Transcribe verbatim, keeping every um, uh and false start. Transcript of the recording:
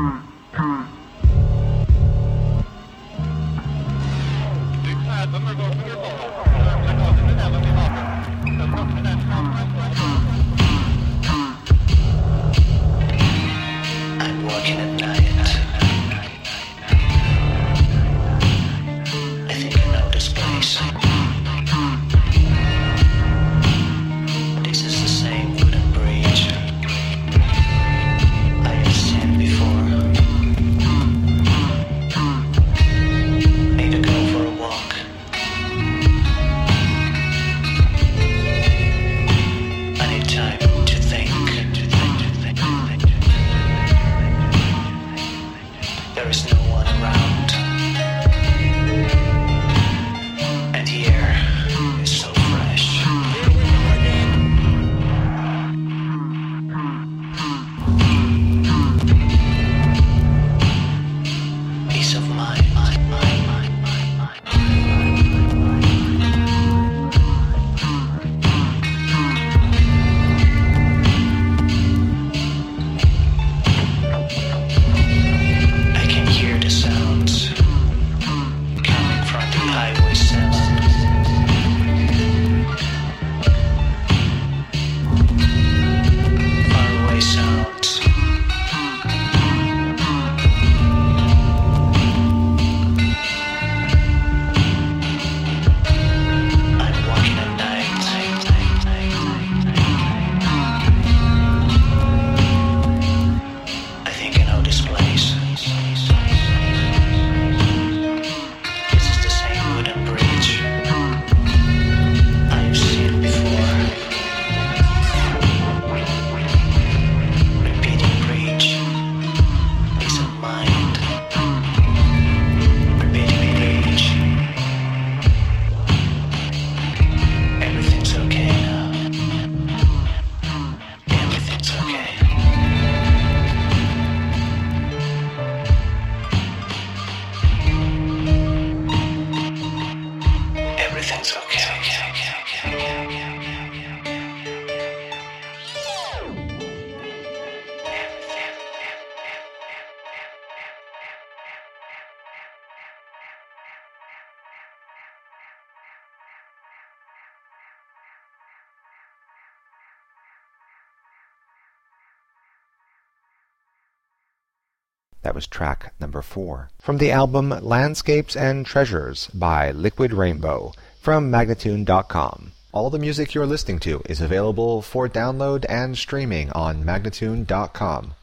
That was track number four from the album Landscapes and Treasures by Liquid Rainbow from Magnatune dot com. All the music you're listening to is available for download and streaming on Magnatune dot com.